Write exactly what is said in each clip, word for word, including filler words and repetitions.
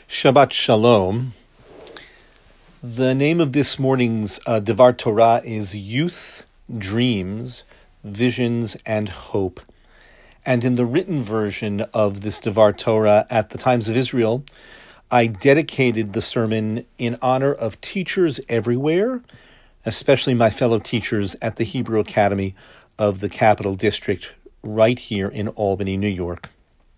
Shabbat Shalom. The name of this morning's uh, Devar Torah is Youth, Dreams, Visions, and Hope. And in the written version of this Devar Torah at the Times of Israel, I dedicated the sermon in honor of teachers everywhere, especially my fellow teachers at the Hebrew Academy of the Capital District right here in Albany, New York.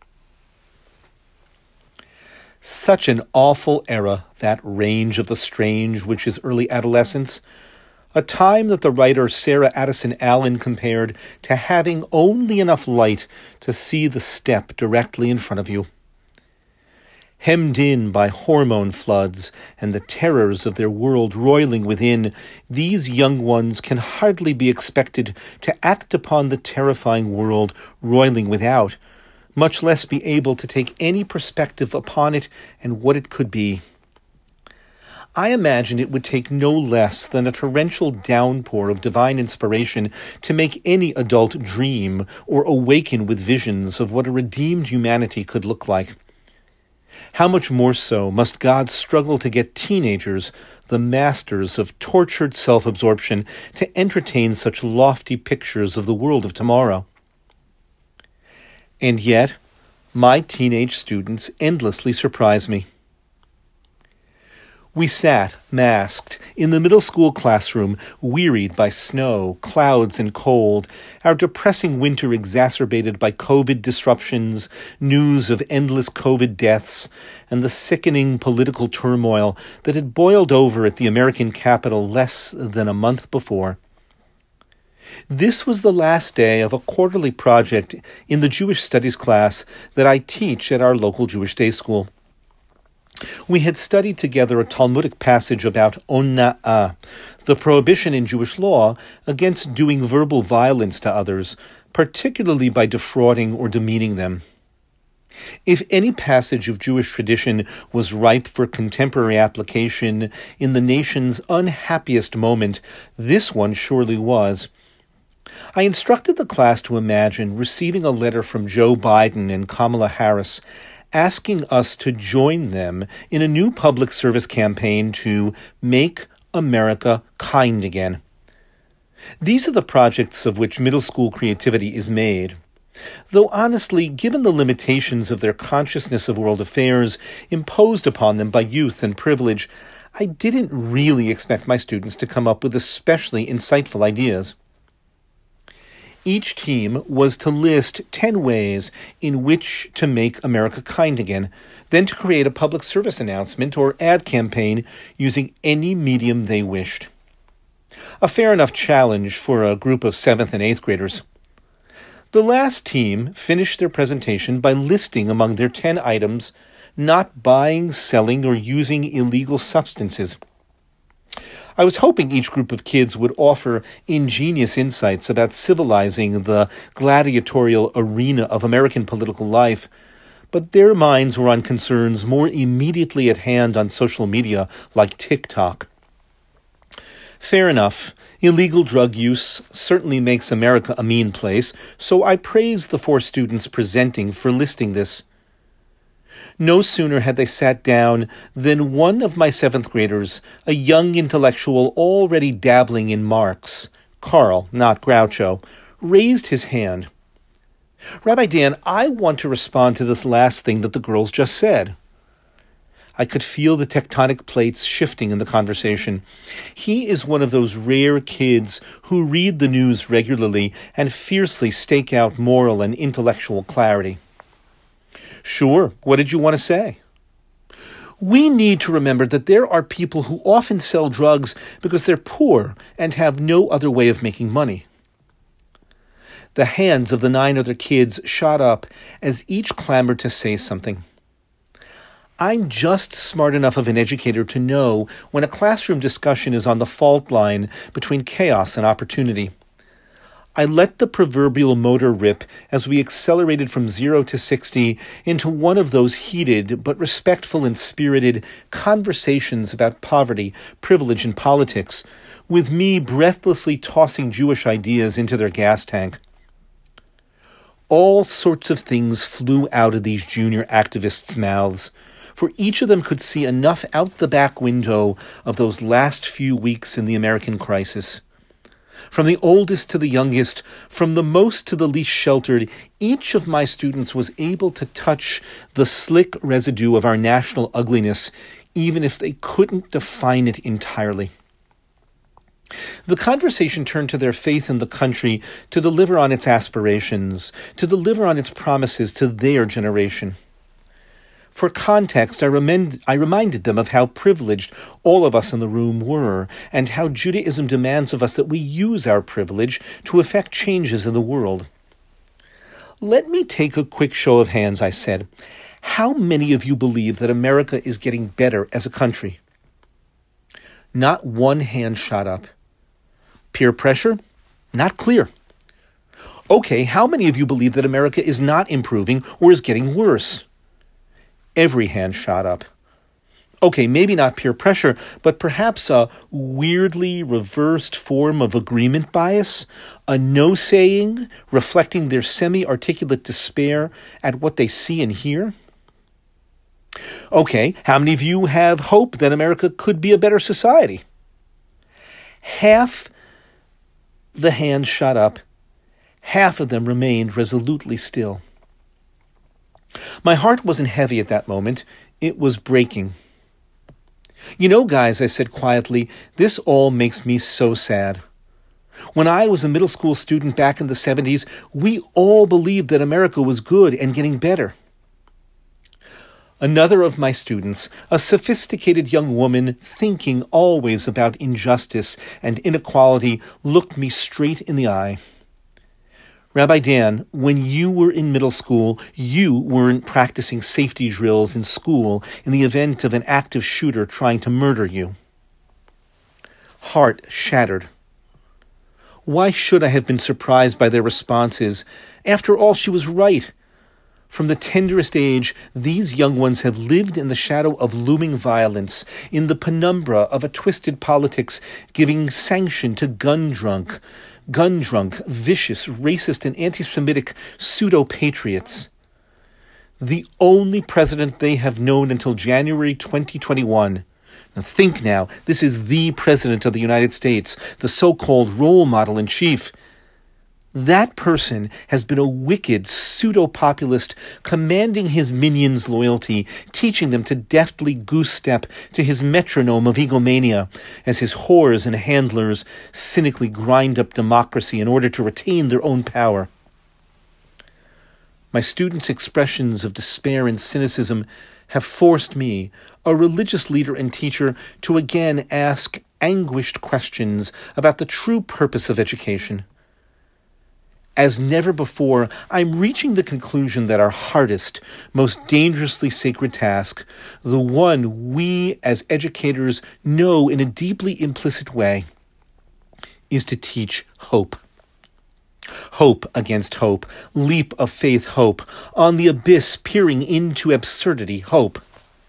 Such an awful era, that range of the strange, which is early adolescence, a time that the writer Sarah Addison Allen compared to having only enough light to see the step directly in front of you. Hemmed in by hormone floods and the terrors of their world roiling within, these young ones can hardly be expected to act upon the terrifying world roiling without, much less be able to take any perspective upon it and what it could be. I imagine it would take no less than a torrential downpour of divine inspiration to make any adult dream or awaken with visions of what a redeemed humanity could look like. How much more so must God struggle to get teenagers, the masters of tortured self-absorption, to entertain such lofty pictures of the world of tomorrow? And yet, my teenage students endlessly surprise me. We sat, masked, in the middle school classroom, wearied by snow, clouds, and cold, our depressing winter exacerbated by COVID disruptions, news of endless COVID deaths, and the sickening political turmoil that had boiled over at the American Capitol less than a month before. This was the last day of a quarterly project in the Jewish Studies class that I teach at our local Jewish day school. We had studied together a Talmudic passage about onna'ah, the prohibition in Jewish law against doing verbal violence to others, particularly by defrauding or demeaning them. If any passage of Jewish tradition was ripe for contemporary application in the nation's unhappiest moment, this one surely was. I instructed the class to imagine receiving a letter from Joe Biden and Kamala Harris asking us to join them in a new public service campaign to make America kind again. These are the projects of which middle school creativity is made. Though honestly, given the limitations of their consciousness of world affairs imposed upon them by youth and privilege, I didn't really expect my students to come up with especially insightful ideas. Each team was to list ten ways in which to make America kind again, then to create a public service announcement or ad campaign using any medium they wished. A fair enough challenge for a group of seventh and eighth graders. The last team finished their presentation by listing among their ten items not buying, selling, or using illegal substances. I was hoping each group of kids would offer ingenious insights about civilizing the gladiatorial arena of American political life, but their minds were on concerns more immediately at hand on social media like TikTok. Fair enough, illegal drug use certainly makes America a mean place, so I praised the four students presenting for listing this. No sooner had they sat down than one of my seventh graders, a young intellectual already dabbling in Marx, Carl, not Groucho, raised his hand. Rabbi Dan, I want to respond to this last thing that the girls just said. I could feel the tectonic plates shifting in the conversation. He is one of those rare kids who read the news regularly and fiercely stake out moral and intellectual clarity. Sure, what did you want to say? We need to remember that there are people who often sell drugs because they're poor and have no other way of making money. The hands of the nine other kids shot up as each clamored to say something. I'm just smart enough of an educator to know when a classroom discussion is on the fault line between chaos and opportunity. I let the proverbial motor rip as we accelerated from zero to sixty into one of those heated but respectful and spirited conversations about poverty, privilege, and politics, with me breathlessly tossing Jewish ideas into their gas tank. All sorts of things flew out of these junior activists' mouths, for each of them could see enough out the back window of those last few weeks in the American crisis. From the oldest to the youngest, from the most to the least sheltered, each of my students was able to touch the slick residue of our national ugliness, even if they couldn't define it entirely. The conversation turned to their faith in the country to deliver on its aspirations, to deliver on its promises to their generation. For context, I, remind, I reminded them of how privileged all of us in the room were, and how Judaism demands of us that we use our privilege to effect changes in the world. Let me take a quick show of hands, I said. How many of you believe that America is getting better as a country? Not one hand shot up. Peer pressure? Not clear. Okay, how many of you believe that America is not improving or is getting worse? Every hand shot up. Okay, maybe not peer pressure, but perhaps a weirdly reversed form of agreement bias, a no-saying reflecting their semi-articulate despair at what they see and hear. Okay, how many of you have hope that America could be a better society? Half the hands shot up. Half of them remained resolutely still. My heart wasn't heavy at that moment. It was breaking. You know, guys, I said quietly, this all makes me so sad. When I was a middle school student back in the seventies, we all believed that America was good and getting better. Another of my students, a sophisticated young woman thinking always about injustice and inequality, looked me straight in the eye. Rabbi Dan, when you were in middle school, you weren't practicing safety drills in school in the event of an active shooter trying to murder you. Heart shattered. Why should I have been surprised by their responses? After all, she was right. From the tenderest age, these young ones have lived in the shadow of looming violence, in the penumbra of a twisted politics giving sanction to gun-drunk, gun-drunk, vicious, racist, and anti-Semitic pseudo-patriots. The only president they have known until January twenty twenty-one. Now think now, this is the president of the United States, the so-called role model in chief. That person has been a wicked pseudo-populist commanding his minions' loyalty, teaching them to deftly goose-step to his metronome of egomania as his whores and handlers cynically grind up democracy in order to retain their own power. My students' expressions of despair and cynicism have forced me, a religious leader and teacher, to again ask anguished questions about the true purpose of education. As never before, I'm reaching the conclusion that our hardest, most dangerously sacred task, the one we as educators know in a deeply implicit way, is to teach hope. Hope against hope, leap of faith hope, on the abyss peering into absurdity hope.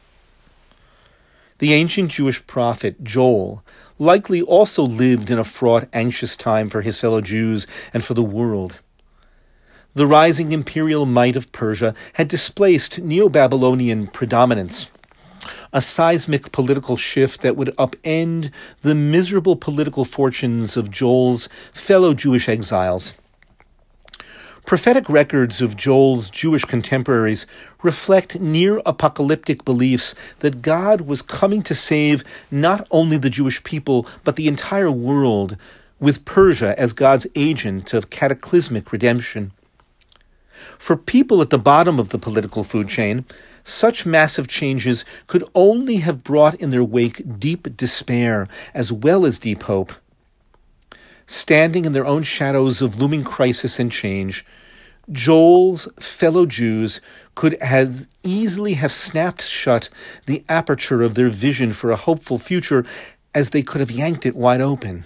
The ancient Jewish prophet Joel likely also lived in a fraught, anxious time for his fellow Jews and for the world. The rising imperial might of Persia had displaced Neo-Babylonian predominance, a seismic political shift that would upend the miserable political fortunes of Joel's fellow Jewish exiles. Prophetic records of Joel's Jewish contemporaries reflect near-apocalyptic beliefs that God was coming to save not only the Jewish people, but the entire world, with Persia as God's agent of cataclysmic redemption. For people at the bottom of the political food chain, such massive changes could only have brought in their wake deep despair as well as deep hope. Standing in their own shadows of looming crisis and change, Joel's fellow Jews could as easily have snapped shut the aperture of their vision for a hopeful future as they could have yanked it wide open.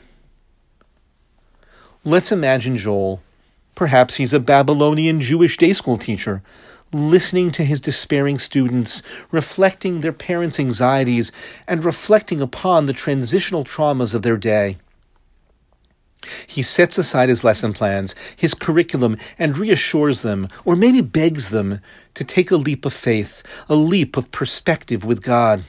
Let's imagine Joel. Perhaps he's a Babylonian Jewish day school teacher, listening to his despairing students, reflecting their parents' anxieties, and reflecting upon the transitional traumas of their day. He sets aside his lesson plans, his curriculum, and reassures them, or maybe begs them, to take a leap of faith, a leap of perspective with God.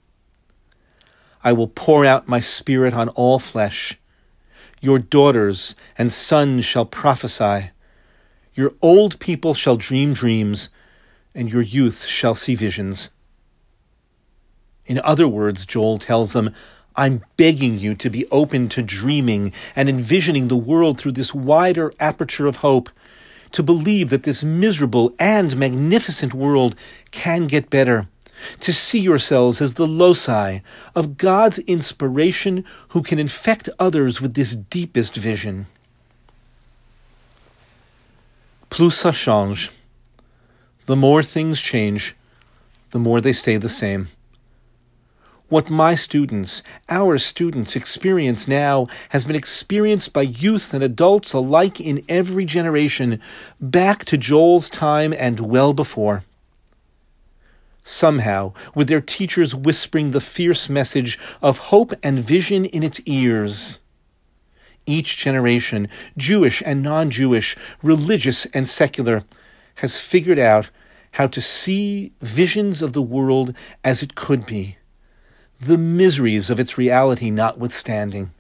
I will pour out my Spirit on all flesh. Your daughters and sons shall prophesy. Your old people shall dream dreams, and your youth shall see visions. In other words, Joel tells them, I'm begging you to be open to dreaming and envisioning the world through this wider aperture of hope, to believe that this miserable and magnificent world can get better, to see yourselves as the loci of God's inspiration who can infect others with this deepest vision. Plus ça change. The more things change, the more they stay the same. What my students, our students, experience now has been experienced by youth and adults alike in every generation, back to Joel's time and well before. Somehow, with their teachers whispering the fierce message of hope and vision in its ears, each generation, Jewish and non-Jewish, religious and secular, has figured out how to see visions of the world as it could be, the miseries of its reality notwithstanding.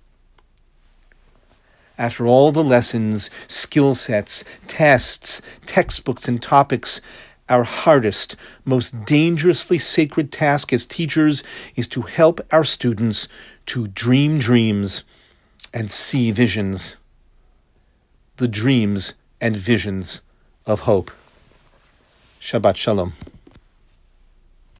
After all the lessons, skill sets, tests, textbooks, and topics, our hardest, most dangerously sacred task as teachers is to help our students to dream dreams and see visions. The dreams and visions of hope. Shabbat Shalom.